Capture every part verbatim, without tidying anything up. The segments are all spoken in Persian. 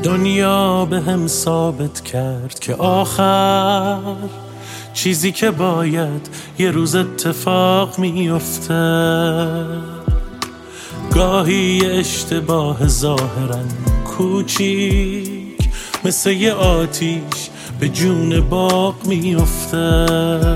دنیا به هم ثابت کرد که آخر چیزی که باید یه روز اتفاق میفته. گاهی اشتباه ظاهرا کوچیک مثل یه آتیش به جون باغ میفته.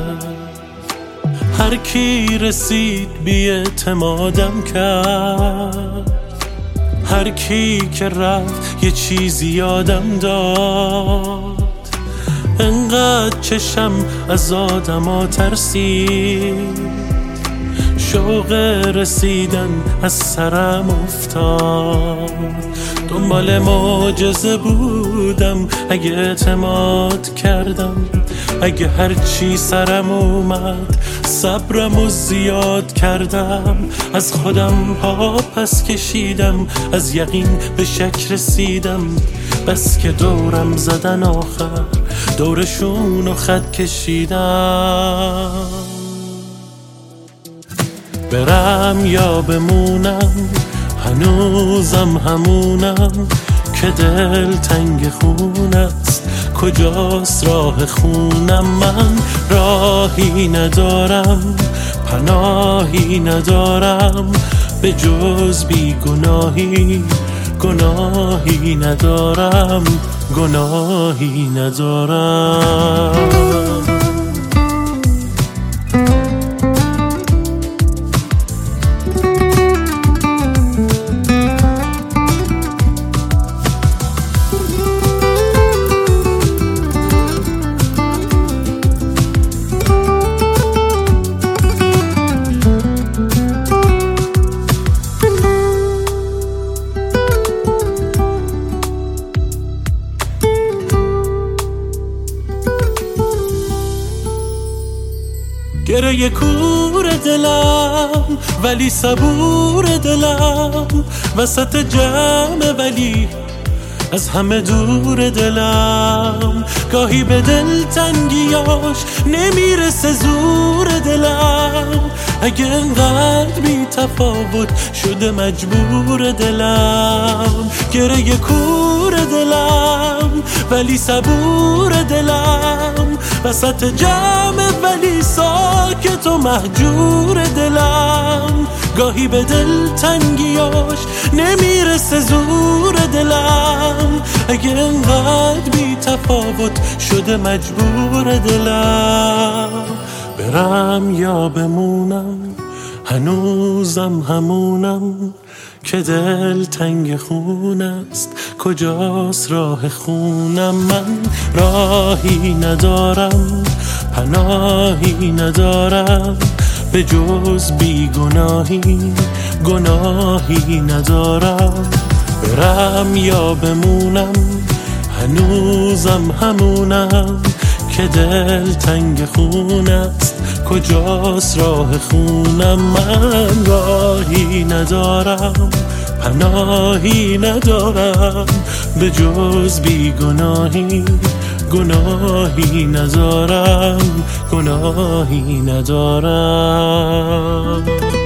هر کی رسید بی اعتمادم کرد، هر کی که رفت یه چیزی یادم داد. انقدر چشم از آدما ترسید، شوق رسیدن از سرم افتاد. دنبال معجزه بودم، اگه اعتماد کردم، اگه هر چی سرم اومد صبرمو زیاد کردم. از خودم پا پس کشیدم، از یقین به شک رسیدم. بس که دورم زدن آخر دورشونو خط کشیدم. برم یا بمونم هنوزم همونم که دل تنگ خون است. کجاست راه خونم؟ من راهی ندارم، پناهی ندارم به جز بی گناهی. گناهی ندارم، گناهی ندارم. گره کور دلم ولی صبور دلم، وسط جمع ولی از همه دور دلم. گاهی به دل تنگیاش نمیرسه زور دلم، اگه انقدر بی تفاوت شده مجبور دلم. گره کور دلم ولی صبور دلم، وسط جمع ولی ساکت و مهجور دلم. گاهی به دل تنگیاش نمیرسه زور دلم، اگه انقدر بی تفاوت شده مجبور دلم. برم یا بمونم هنوزم همونم که دل تنگ خون است. کجاست راه خونم؟ من راهی ندارم، پناهی ندارم به جز بی گناهی. گناهی ندارم. برم یا بمونم هنوزم همونم که دل تنگ خون است. کجاست راه خونم؟ من راهی ندارم، پناهی ندارم به جز بی گناهی. گناهی ندارم، گناهی ندارم.